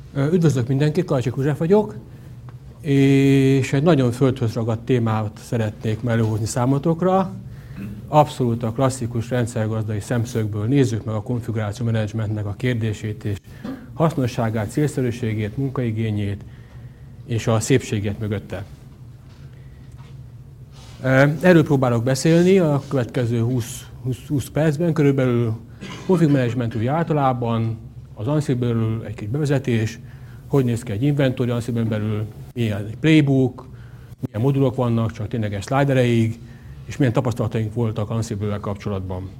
Üdvözlök mindenkit, Kalcsik József vagyok, és egy nagyon földhöz ragadt témát szeretnék előhozni számotokra. Abszolút a klasszikus rendszergazdai szemszögből nézzük meg a konfiguráció menedzsmentnek a kérdését és hasznosságát, célszerűségét, munkaigényét és a szépségét mögötte. Erről próbálok beszélni a következő 20 percben, körülbelül config management úgy általában, az Ansible-ből egy kis bevezetés, hogy néz ki egy inventory Ansible-ben belül, milyen egy playbook, milyen modulok vannak, csak tényleges slide erejéig, és milyen tapasztalataink voltak Ansible-vel kapcsolatban.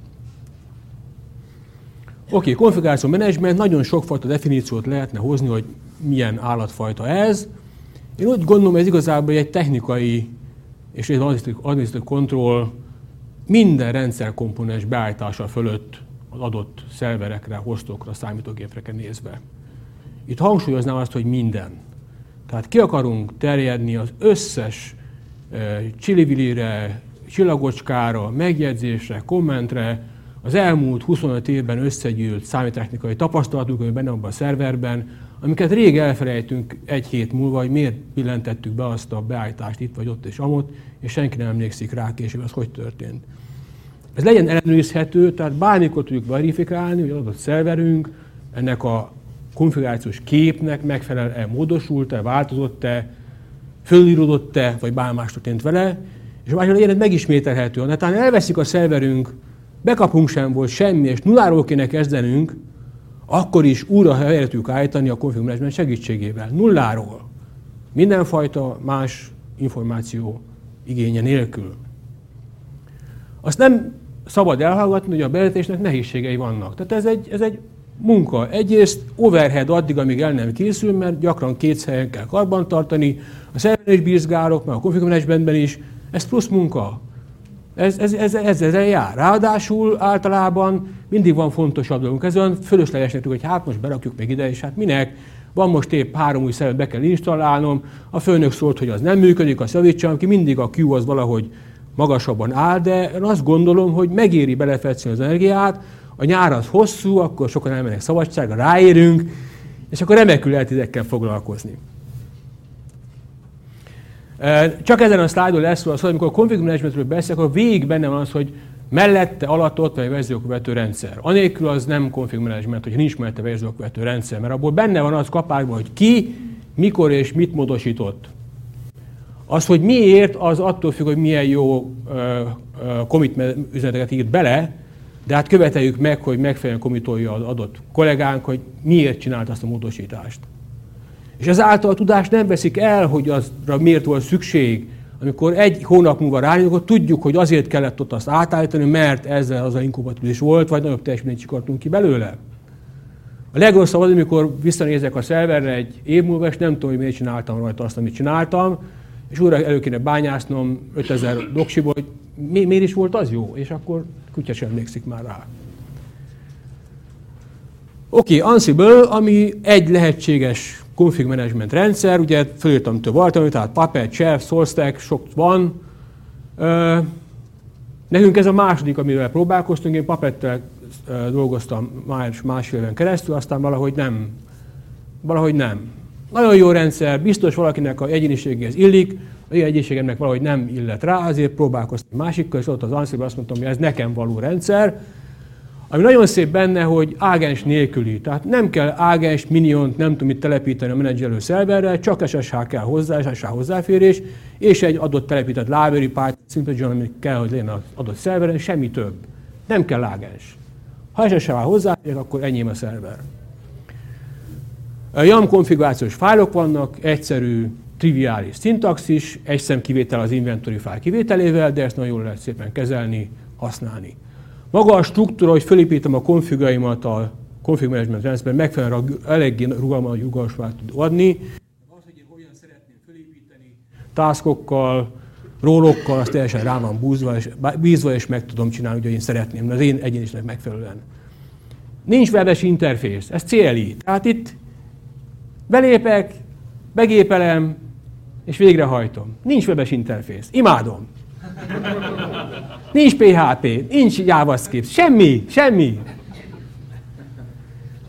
Oké, konfiguráció management, nagyon sokfajta definíciót lehetne hozni, hogy milyen állatfajta ez. Én úgy gondolom, ez igazából egy technikai és egy administratív kontroll minden rendszerkomponens beállítása fölött az adott szerverekre, hostokra, számítógépekre nézve. Itt hangsúlyoznám azt, hogy minden. Tehát ki akarunk terjedni az összes csilivilire, csillagocskára, megjegyzésre, kommentre, az elmúlt 25 évben összegyűlt számítástechnikai tapasztalatunk, ami benne van a szerverben, amiket rég elfelejtünk egy hét múlva, hogy miért billentettük be azt a beállítást itt vagy ott és amott, és senki nem emlékszik rá később, az hogy történt. Ez legyen ellenőrizhető, tehát bármikor tudjuk verifikálni, hogy az adott szerverünk ennek a konfigurációs képnek megfelel-e, módosult-e, változott-e, fölíródott-e, vagy bármi más történt vele, és másról legyen ez megismételhető. Netán elveszik a szerverünk, bekapunk sem volt semmi, és nulláról kéne kezdenünk, akkor is újra helyre tudjuk állítani a config management segítségével. Nulláról. Mindenfajta más információ igénye nélkül. Azt nem szabad elhallgatni, hogy a bevezetésnek nehézségei vannak. Tehát ez egy munka. Egyrészt overhead addig, amíg el nem készül, mert gyakran két helyen kell karbantartani, a szerveren is bízgálok, meg a config managementben is. Ez plusz munka. Ezzel jár. Ráadásul általában mindig van fontosabb dolgunk. Ez olyan fölöslegesnek tudjuk, hogy hát most berakjuk meg ide, és hát minek? Van most épp 3 új szervert be kell installálnom, a főnök szólt, hogy az nem működik, azt javítsam ki, mindig a queue az valahogy magasabban áll, de én azt gondolom, hogy megéri belefetszni az energiát, a nyár az hosszú, akkor sokan elmennek szabadságra, ráérünk, és akkor remekül lehet ezekkel foglalkozni. Csak ezen a szlájdon lesz szó, amikor a config managementről beszélek, akkor végig benne van az, hogy mellette, alatt vagy verziókövető rendszer. Anélkül az nem config management, hogy nincs mellette verziókövető rendszer, mert abból benne van az kapásban, hogy ki, mikor és mit módosított. Az, hogy miért, az attól függ, hogy milyen jó commit üzeneteket írt bele, de hát követeljük meg, hogy megfelelően commitolja az adott kollégánk, hogy miért csinált azt a módosítást. És ezáltal a tudást nem veszik el, hogy azra miért volt szükség. Amikor egy hónap múlva rájönünk, akkor tudjuk, hogy azért kellett ott azt átállítani, mert ezzel az a inkompatibilis volt, vagy nagyobb teljesítményt csikartunk ki belőle. A legrosszabb az, amikor visszanézek a szerverre egy év múlva, és nem tudom, hogy miért csináltam rajta azt, amit csináltam, és újra elő kéne bányásznom 5000 doksiból, hogy miért is volt az jó, és akkor kutya sem emlékszik már rá. Oké, Ansible, ami egy lehetséges config management rendszer, ugye fölírtam több alternatív, tehát Puppet, Chef, SourceStack, sok van. Nekünk ez a második, amivel próbálkoztunk, én Puppettel dolgoztam már másfél éven keresztül, aztán valahogy nem. Nagyon jó rendszer, biztos valakinek a egyéniségéhez illik, a én egyéniségemnek valahogy nem illet rá, azért próbálkoztam másikkal, és ott az Ansible azt mondtam, hogy ez nekem való rendszer. Ami nagyon szép benne, hogy ágens nélküli. Tehát nem kell ágens, miniont, nem tudom mit telepíteni a menedzselő szerverre, csak SSH kell hozzá, SSH hozzáférés, és egy adott telepített library, Python, SimpleJSON, ami kell, hogy legyen az adott szerveren, semmi több. Nem kell ágens. Ha SSH hozzáférek, akkor enyém a szerver. YAML konfigurációs fájlok vannak, egyszerű, triviális szintaxis, egy szem kivétel az inventory fájl kivételével, de ezt nagyon jól lehet szépen kezelni, használni. Maga a struktúra, hogy felépítem a konfigaimat a config management rendszerben, megfelelően eléggé rugalmasát tud adni. Az, hogy én hogyan szeretném felépíteni taskokkal, rólokkal, azt teljesen rá van bízva, és meg tudom csinálni, hogy én szeretném, az én egyénisnek megfelelően. Nincs webes interfész, ez CLI. Tehát itt belépek, begépelem, és végrehajtom. Nincs webes interfész. Imádom. Nincs PHP, nincs JavaScript, semmi.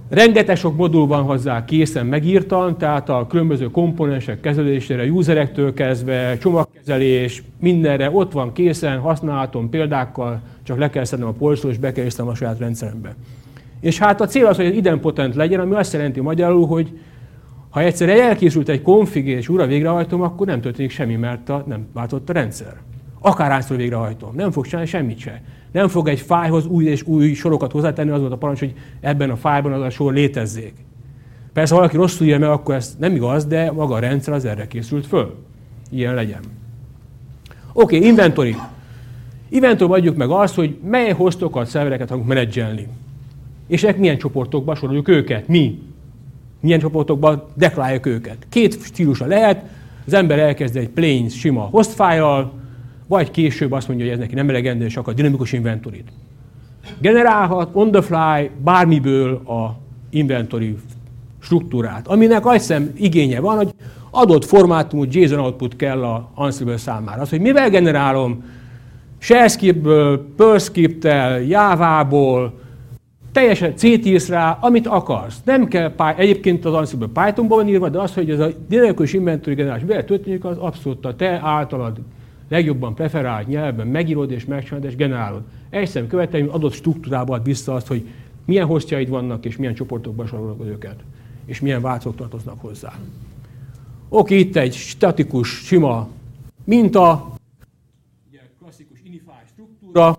Rengeteg sok modul van hozzá készen megírtan, tehát a különböző komponensek kezelésére, userektől kezdve, csomagkezelés, mindenre ott van készen, használhatom példákkal, csak le kell szednem a polcról és bekerültem a saját rendszerembe. És hát a cél az, hogy ez idempotent legyen, ami azt jelenti magyarul, hogy ha egyszer elkészült egy config és újra végrehajtom, akkor nem történik semmi, mert nem változott a rendszer. Akárhányszor végrehajtom, nem fog csinálni semmit se. Nem fog egy fájlhoz új és új sorokat hozzátenni, az volt a parancs, hogy ebben a fájlban az a sor létezzék. Persze, ha valaki rosszul írja meg, akkor ez nem igaz, de maga a rendszer az erre készült föl. Ilyen legyen. Oké, inventory. Inventoryban adjuk meg azt, hogy mely hostokat, szervereket fogunk menedzselni. És ezek milyen csoportokba soroljuk őket. Mi? Milyen csoportokba deklaráljuk őket. Két stílusa lehet. Az ember elkezd egy plain, sima host file-al, vagy később azt mondja, hogy ez neki nem elegendő, és akar dinamikus inventoryt. Generálhat on the fly bármiből a inventory struktúrát, aminek azt hiszem igénye van, hogy adott formátumú JSON output kell a Ansible számára. Az, hogy mivel generálom, shell scriptből, Perl scripttel, Java-ból, teljesen C-írsz rá, amit akarsz. Nem kell, egyébként az Ansible Pythonban van írva, de az, hogy ez a dinamikus inventory generálás mivel történik, az abszolút a te általad legjobban preferált nyelvben megírod és megcsinálod és generálod. Egyszerűen követelmény adott struktúrába ad vissza azt, hogy milyen hostjaid vannak és milyen csoportokban sorolod őket, és milyen változók tartoznak hozzá. Oké, itt egy statikus, sima minta, ugye klasszikus inify struktúra,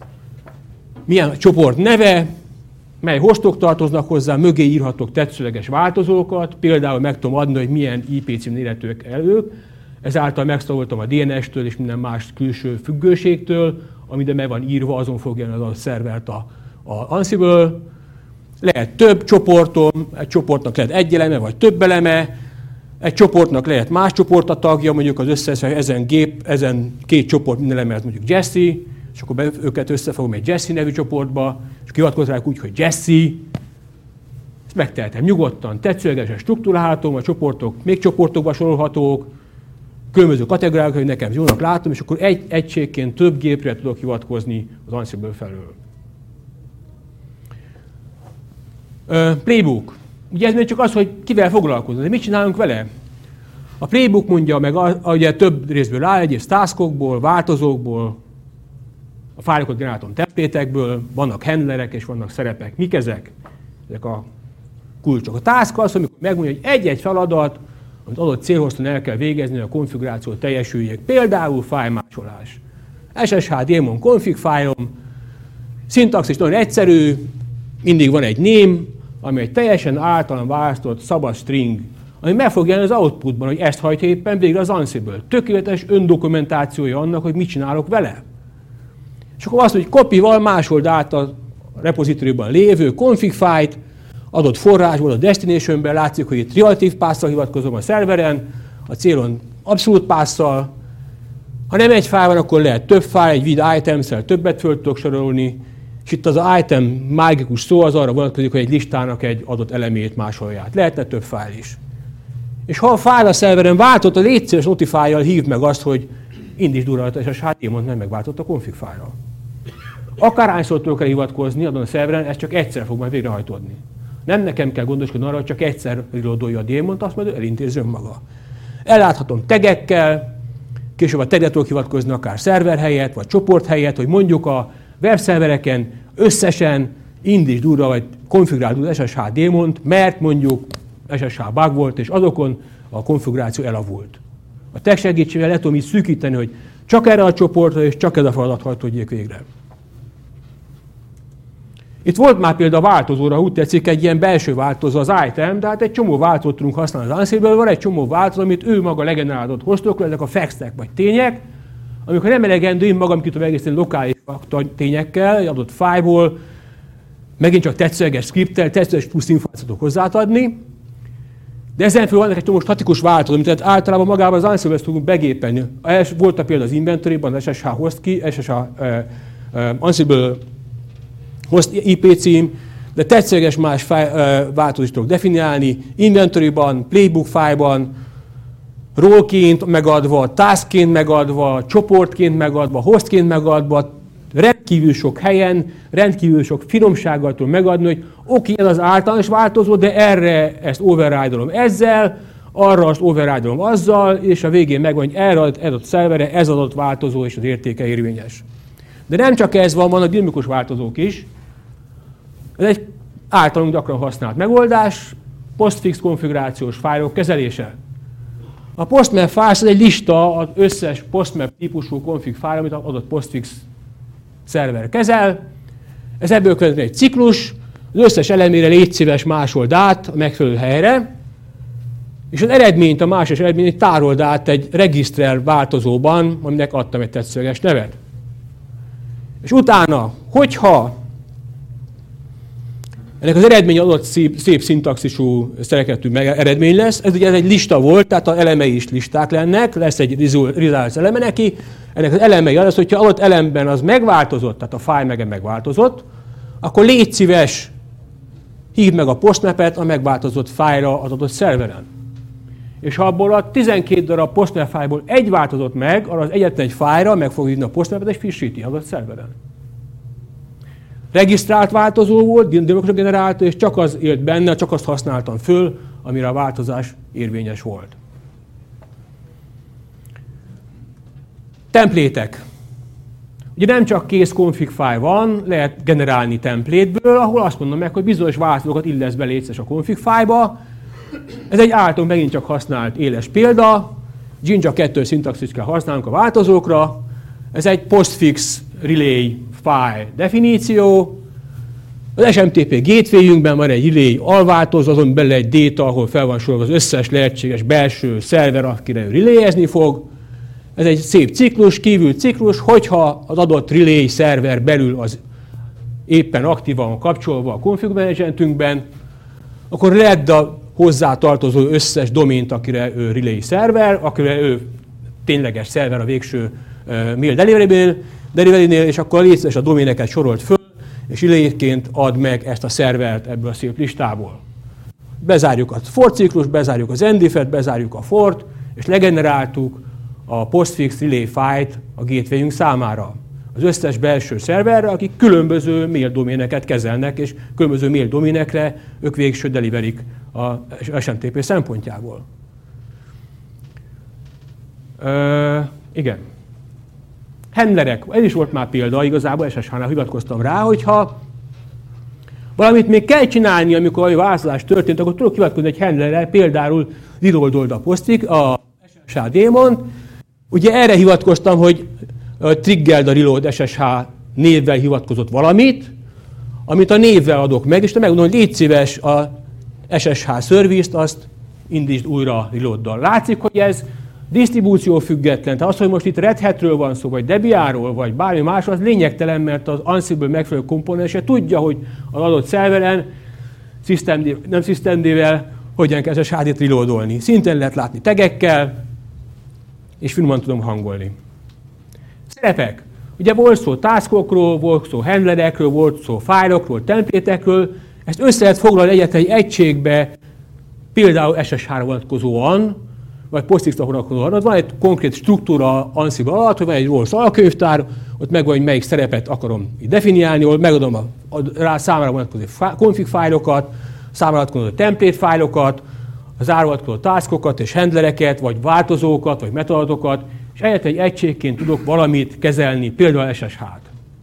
milyen csoport neve, mely hostok tartoznak hozzá, mögé írhatok tetszőleges változókat, például meg tudom adni, hogy milyen IP címnél illetőek elők, ezáltal megszabadultam a DNS-től és minden más külső függőségtől, ami meg van írva, azon fogja az a szervert a Ansible. Lehet több csoportom, egy csoportnak lehet egy eleme, vagy több eleme, egy csoportnak lehet más csoport a tagja, mondjuk az összes ezen két csoport minden eleme, mondjuk Jesse, és akkor őket összefogom egy Jesse nevű csoportba, és kihivatkozom úgy, hogy Jesse. Ezt megtehetem nyugodtan, tetszőlegesen struktúrálhatom, a csoportok még csoportokba sorolhatók, különböző kategóriák, hogy nekem jónak látom, és akkor egy egységként több gépre tudok hivatkozni az Ansible felől. Playbook. Ugye ez még csak az, hogy kivel foglalkozunk, de mit csinálunk vele? A playbook mondja meg, ugye több részből áll, egyrészt taskokból, változókból, a fájlokat generáltam templétekből, vannak handlerek és vannak szerepek. Mik ezek? Ezek a kulcsok. A task az, amikor megmondja, hogy egy-egy feladat, amit adott célhozton el kell végezni, hogy a konfiguráció teljesüljék. Például fájlmásolás. SSH daemon config fájlom, szintaxis nagyon egyszerű, mindig van egy name, ami egy teljesen általan választott szabad string, ami meg fog jelenni az outputban, hogy ezt hajtja éppen végre az Ansible. Tökéletes öndokumentációja annak, hogy mit csinálok vele. És akkor azt, hogy copy-val másold át a repozitoriban lévő config fájlt, adott forrásból, a destinationben látszik, hogy itt relatív passzal hivatkozom a szerveren, a célon abszolút passzal. Ha nem egy fájl van, akkor lehet több fájl, egy with items-szel többet föl tudok sorolni, és itt az item mágikus szó az arra vonatkozik, hogy egy listának egy adott elemét másolja. Lehetne több fájl is. És ha a fájl a szerveren váltott, a légy szíves notify-jal hív meg azt, hogy indítsd újra a SSH daemont, mert megváltott a config fájlra. Akárhányszor tudok rá hivatkozni adon a szerveren, ez csak egyszer fog majd végrehajtódni. Nem nekem kell gondoskodni arra, hogy csak egyszer reloadolja a daemont, azt majd elintézi önmaga. Elláthatom tagekkel, később a tagre tudok hivatkozni akár szerver helyett, vagy csoport helyett, hogy mondjuk a webszervereken összesen indítsd újra, vagy konfiguráld az SSH daemont, mert mondjuk SSH bug volt, és azokon a konfiguráció elavult. A tag segítségével le tudom így szűkíteni, hogy csak erre a csoportra, és csak ez a feladat hajtódjék végre. Itt volt már például a változóra, úgy tetszik, egy ilyen belső változó az item, de hát egy csomó változót tudunk használni az Ansible-ből, van egy csomó változó, amit ő maga legenerálódott hostokról, ezek a facts-ek vagy tények, amikor nem elegendő, én magam ki tudom egészen lokális tényekkel, egy adott fájlból, megint csak tetszőleges scripttel, tetszőleges plusz információt hozzátadni, de ezen felül vannak egy csomó statikus változó, amit általában magában az Ansible-hez tudunk begépelni. Volt a példa az inventory-ban, az SSH host key, SSH Ansible host IP cím, de tetszőleges más változást tudok definiálni, inventory-ban, playbook fájlban, role-ként megadva, task-ként megadva, csoportként megadva, hostként megadva, rendkívül sok helyen, rendkívül sok finomsággal tudom megadni, hogy oké, ez az általános változó, de erre ezt override-olom ezzel, arra azt override-olom azzal, és a végén megvan, hogy erre adott szerverre ez adott változó és az értéke érvényes. De nem csak ez van, vannak dinamikus változók is. Ez egy általunk gyakran használt megoldás, postfix konfigurációs fájlok kezelése. A postmap file az egy lista az összes postmap típusú config fájl, amit az adott postfix szerver kezel. Ez ebből következik egy ciklus, az összes elemére légy szíves másold át a megfelelő helyre, és az eredményt, a másos eredményt tárold át egy regiszter változóban, aminek adtam egy tetszőleges nevet. És utána, hogyha ennek az eredmény adott szép szintaxisú szerkezetű eredmény lesz, ez ugye egy lista volt, tehát az elemei is listák lennek, lesz egy results eleme neki, ennek az elemei az, hogyha adott elemben az megváltozott, tehát a file megváltozott, akkor légy szíves, hívd meg a postmapet a megváltozott fájlra az adott szerveren. És ha abból a 12 darab postmap fájlból egy változott meg, arra az egyetlen egy fájlra meg fog hívni a postmapet és frissíti az adott szerveren. Regisztrált változó volt, dinamikusan generált, és csak az élt benne, csak azt használtam föl, amire a változás érvényes volt. Templétek. Ugye nem csak kész config file van, lehet generálni templétből, ahol azt mondom meg, hogy bizonyos változókat illesz be létszes a config file-ba. Ez egy általunk megint csak használt éles példa. Jinja 2 szintaxist kell használnunk a változókra. Ez egy postfix relay file definíció. Az SMTP gateway-ünkben van egy relay alváltozó, azon belül egy data, ahol fel van sorolva az összes lehetséges belső szerver, akire ő relayezni fog. Ez egy szép ciklus, kívül ciklus, hogyha az adott relay szerver belül az éppen aktívan kapcsolva a config managementünkben, akkor ledd a hozzá tartozó összes domént, akire ő relay szerver, akire ő tényleges szerver a végső mail delivery-nél, és akkor légy szíves a doméneket sorolt föl, és relayként add meg ezt a szervert ebből a szép listából. Bezárjuk a for ciklus, bezárjuk az endifet, bezárjuk a fort, és legeneráltuk a postfix relay file-t a gateway-ünk számára. Az összes belső szerverre, akik különböző mail doméneket kezelnek, és különböző mail doménekre ők végső deliverik a SMTP szempontjából. Igen. Handlerek. Ez is volt már példa, igazából SSH-nál hivatkoztam rá, hogyha valamit még kell csinálni, amikor a változás történt, akkor tudok hivatkozni egy handlerre, például reload a posztig, a SSH daemont. Ugye erre hivatkoztam, hogy triggerd a reload SSH névvel hivatkozott valamit, amit a névvel adok meg, és te megmondom, hogy légy szíves a SSH service-t, azt indítsd újra reloaddal. Látszik, hogy ez disztribúció független. Tehát az, hogy most itt Red Hat-ről van szó, vagy Debian-ról, vagy bármi másról, az lényegtelen, mert az Ansible megfelelő komponense tudja, hogy az adott szerveren nem systemd-vel hogyan kell SSH-t reloadolni. Szintén lehet látni tegekkel, és finoman tudom hangolni. Szerepek. Ugye volt szó taskokról, volt szó handlerekről, volt szó fájlokról, templétekről. Ezt össze lehet foglalni egyetlen egy egységbe, például SSH-ra vonatkozóan, vagy PostFix-ra vonatkozóan. Ott van egy konkrét struktúra Ansible alatt, hogy van egy rossz alapkönyvtár, ott megvan, hogy melyik szerepet akarom definiálni, ahol megadom rá számára vonatkozó config fájlokat, számára vonatkozó template fájlokat, az ára vonatkozó taskokat és handlereket, vagy változókat, vagy metadatokat, és egyetlen egy egységként tudok valamit kezelni, például SSH-t.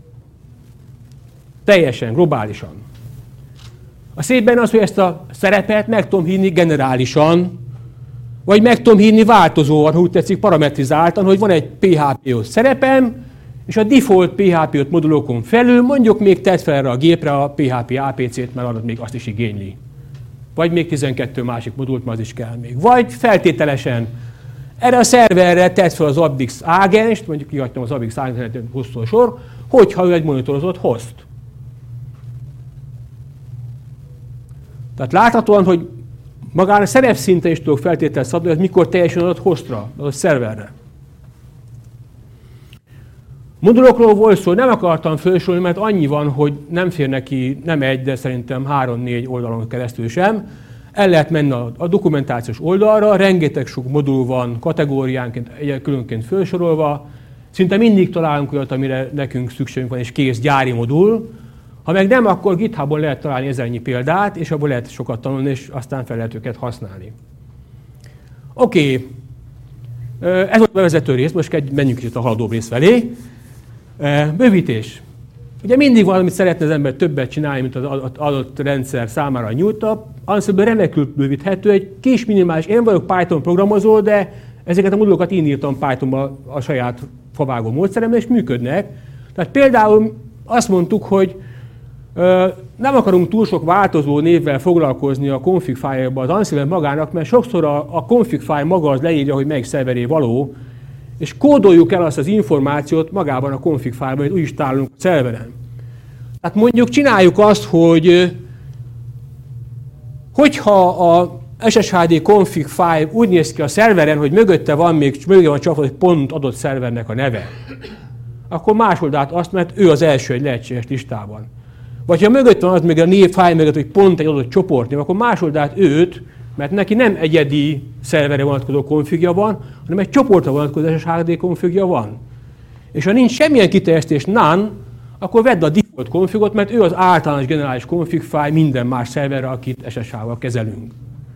Teljesen, globálisan. A szép benne az, hogy ezt a szerepet meg tudom hívni generálisan, vagy meg tudom hívni változóan, ha úgy tetszik, parametrizáltan, hogy van egy PHP-os szerepem, és a default PHP-ot modulokon felül mondjuk még tedd fel erre a gépre a PHP APC-t, mert arra még azt is igényli. Vagy még 12 másik modult, mert az is kell még. Vagy feltételesen erre a szerverre tedd fel az ABX ágenst, mondjuk kihagytam az ABX ágenst, hosszú sor, hogyha ő egy monitorozott host. Tehát láthatóan, hogy magán a szerep szinten is tudok feltételt szabni, hogy mikor teljesen adott hostra, adott szerverre. Modulokról volt szó, nem akartam felsorolni, mert annyi van, hogy nem fér neki, nem egy, de szerintem 3-4 oldalon keresztül sem. El lehet menni a dokumentációs oldalra, rengeteg sok modul van kategóriánként, különként felsorolva. Szinte mindig találunk olyat, amire nekünk szükségünk van, és kész gyári modul. Ha meg nem, akkor GitHubon lehet találni ezernyi példát, és abból lehet sokat tanulni, és aztán fel lehet őket használni. Oké. Ez volt a bevezető rész, most menjünk kicsit a haladóbb rész felé. Bővítés. Ugye mindig valamit szeretne az ember többet csinálni, mint az adott rendszer számára nyújta. Ansible remekül bővíthető, egy kis minimális, én vagyok Python programozó, de ezeket a modulokat én írtam Pythonba a saját favágó módszeremben, és működnek. Tehát például azt mondtuk, hogy nem akarunk túl sok változó névvel foglalkozni a config file-ba az Ansible magának, mert sokszor a config file maga az leírja, hogy melyik szerveré való, és kódoljuk el azt az információt magában a config file-ban, hogy úgy is tárolunk a szerveren. Tehát mondjuk csináljuk azt, hogyha a SSHD config file úgy néz ki a szerveren, hogy mögötte van csapva egy pont adott szervernek a neve, akkor másold át azt, mert ő az első egy lehetséges listában. Vagy ha mögött van az még a névfájl mögött, hogy pont egy adott csoportnév, akkor másold át őt, mert neki nem egyedi szerverre vonatkozó konfigja van, hanem egy csoportra vonatkozó SSHD konfigja van. És ha nincs semmilyen kiterjesztés none, akkor vedd a default konfigot, mert ő az általános generális config file minden más szerverre, akit SSH-val kezelünk.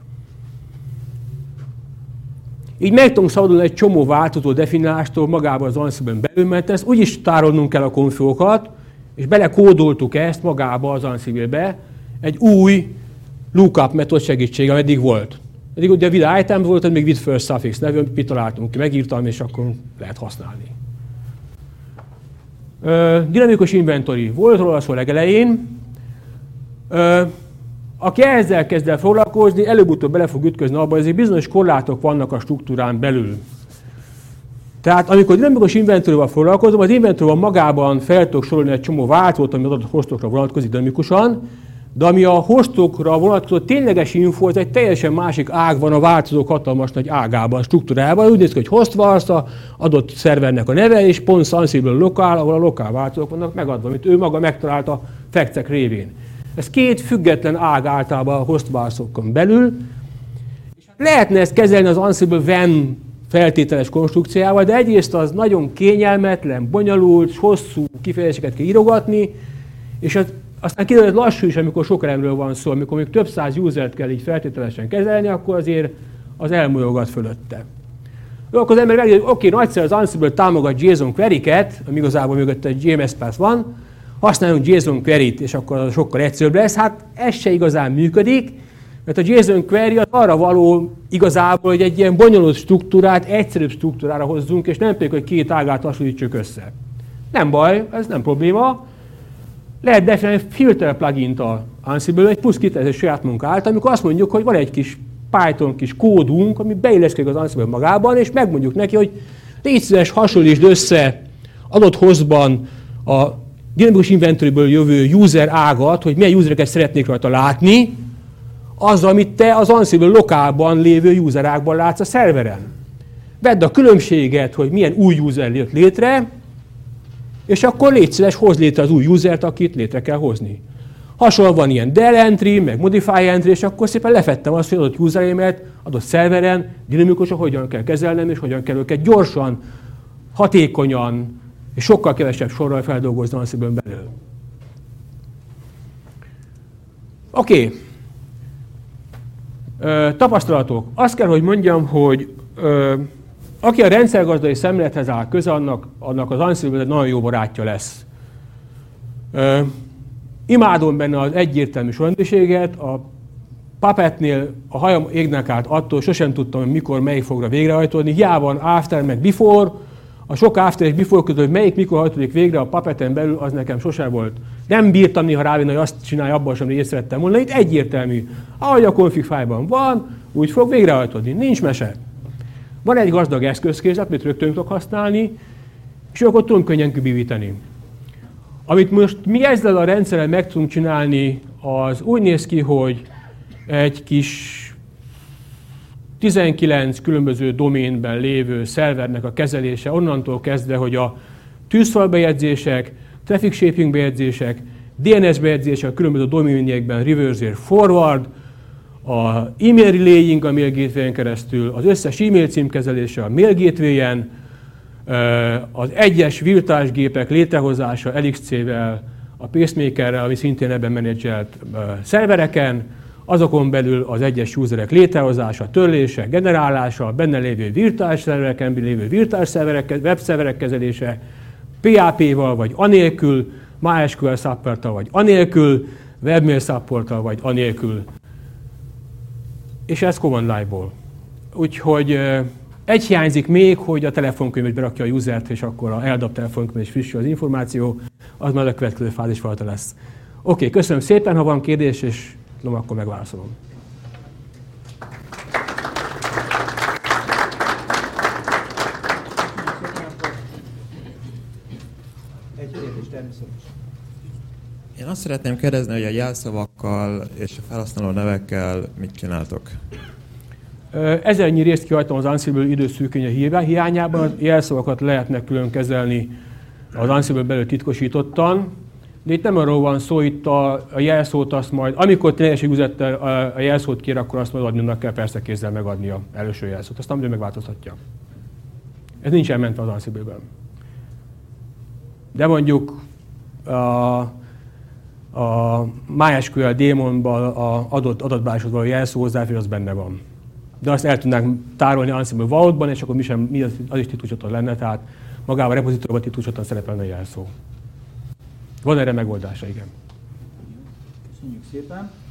Így meg tudunk szabadulni egy csomó változó definiálástól magában az Ansible-ben belül, mert ezt úgyis tárolnunk kell a konfigokat, és belekódoltuk ezt magába az Ansible-be egy új lookup metód segítsége, eddig volt. Eddig ugye a with items volt, még with first suffix nevű, mit találtunk ki, megírtam, és akkor lehet használni. Dinamikus inventory. Volt róla szó legelején. Aki ezzel kezd el foglalkozni, előbb-utóbb bele fog ütközni abba, hogy ezért bizonyos korlátok vannak a struktúrán belül. Tehát amikor dinamikus inventory-val foglalkozom, az inventory-ban magában fel tudok sorolni egy csomó váltót, ami adott hostokra vonatkozik dinamikusan, de ami a hostokra vonatkozó tényleges info, az egy teljesen másik ág van a változók hatalmas nagy ágában, struktúrában. Úgy néz ki, hogy hostvarsz, adott szervernek a neve, és pont Ansible lokál, ahol a lokál változók vannak megadva, amit ő maga megtalálta a factsek révén. Ez két független ág általában a hostvarszokon belül. És lehetne ezt kezelni az Ansible When feltételes konstrukciójával, de egyrészt az nagyon kényelmetlen, bonyolult, hosszú kifejezéseket kell írogatni, és aztán kiderül, hogy lassú is, amikor sok elemről van szó, amikor még több száz usert kell így feltételesen kezelni, akkor azért az elmolyogat fölötte. Jó, akkor az ember megnézi, hogy oké, nagyszerű, az Ansible támogat JSON query-ket, ami igazából mögött egy JMS path van, használjunk JSON query-t, és akkor az sokkal egyszerűbb lesz. Hát ez se igazán működik, mert a JSON query az arra való igazából, hogy egy ilyen bonyolult struktúrát egyszerűbb struktúrára hozzunk, és nem pedig, hogy két ágát hasonlítsuk össze. Nem baj, ez nem probléma. Lehet definiálni filter plugin-t a Ansible-ből, egy plusz kiterjesztő saját munkát, amikor azt mondjuk, hogy van egy kis Python kis kódunk, ami beilleszkedik az Ansible magában, és megmondjuk neki, hogy légy szíves, hasonlítsd össze adott hostban a dinamikus inventoryből jövő user ágat, hogy milyen usereket szeretnék rajta látni, azzal, amit te az Ansible lokálban lévő user ágban látsz a szerveren. Vedd a különbséget, hogy milyen új user jött létre, és akkor légy szíves, hozd létre az új usert, akit létre kell hozni. Hasonlóan van ilyen del entry, meg modify entry, és akkor szépen lefettem azt, hogy adott usereimet adott szerveren dinamikusan hogyan kell kezelnem, és hogyan kell őket gyorsan, hatékonyan, és sokkal kevesebb sorral feldolgozni Ansible-n belül. Oké. Tapasztalatok. Azt kell, hogy mondjam, hogy aki a rendszergazdai szemlélethez áll köze, annak az Ansible egy nagyon jó barátja lesz. Imádom benne az egyértelmű sorrendiséget, a Puppetnél a hajam égnek át attól, sosem tudtam, hogy mikor melyik fogra végrehajtódni. Hiába van after meg before, a sok after és before között, hogy melyik mikor hajtódik végre a Puppeten belül, az nekem sosem volt. Nem bírtam néha rávenni, hogy azt csinálja, abban sem részt vettem volna. Itt egyértelmű. Ahogy a config file-ban van, úgy fog végrehajtódni. Nincs mese. Van egy gazdag eszközkészlet, amit rögtön tudok használni, és akkor tudunk könnyen kibővíteni. Amit most mi ezzel a rendszerrel meg tudunk csinálni, az úgy néz ki, hogy egy kis 19 különböző doménben lévő szervernek a kezelése, onnantól kezdve, hogy a tűzfal bejegyzések, traffic shaping bejegyzések, DNS bejegyzések a különböző doménjekben reverse forward, a e-mail relaying a mail gateway-en keresztül, az összes e-mail cím kezelése a mail gateway-en, Az egyes virtuális gépek létrehozása LXC-vel, a pacemakerrel, ami szintén ebben menedzselt szervereken, azokon belül az egyes userek létrehozása, törlése, generálása, benne lévő virtuális szervereken lévő virtuális szerverek, webszerverek kezelése, PHP-val vagy anélkül, MySQL supporttal vagy anélkül, webmail supporttal vagy anélkül. És ez command line-ból. Úgyhogy egy hiányzik még, hogy a telefonkönyvet berakja a usert, és akkor a LDAP telefonkönyv is frissül az információ, az majd a következő fázis fajta lesz. Oké, köszönöm szépen, ha van kérdés, és akkor megválaszolom. Egy kérdés természetesen. Én azt szeretném kérdezni, hogy a jelszavakkal és a felhasználó nevekkel mit csináltok? Ezernyi részt kihagytam az Ansible időszűkénye hiányában, a jelszavakat lehetne külön kezelni az Ansible belül titkosítottan, de itt nem arról van szó, itt a jelszót azt majd, amikor tényleg egy user a jelszót kér, akkor azt majd adninak kell persze kézzel megadni az előső jelszót, aztán ő megváltoztatja. Ez nincsen mentve az Ansible-ben. De mondjuk a MySQL daemonban az adott adatbázishoz való jelszó hozzáfér, az benne van. De azt el tudnánk tárolni Ansible Vaultban, és akkor az is titkosított lenne, tehát magában a repozitóriumban titkosítottan szerepelne a jelszó. Van erre megoldása, igen. Köszönjük szépen.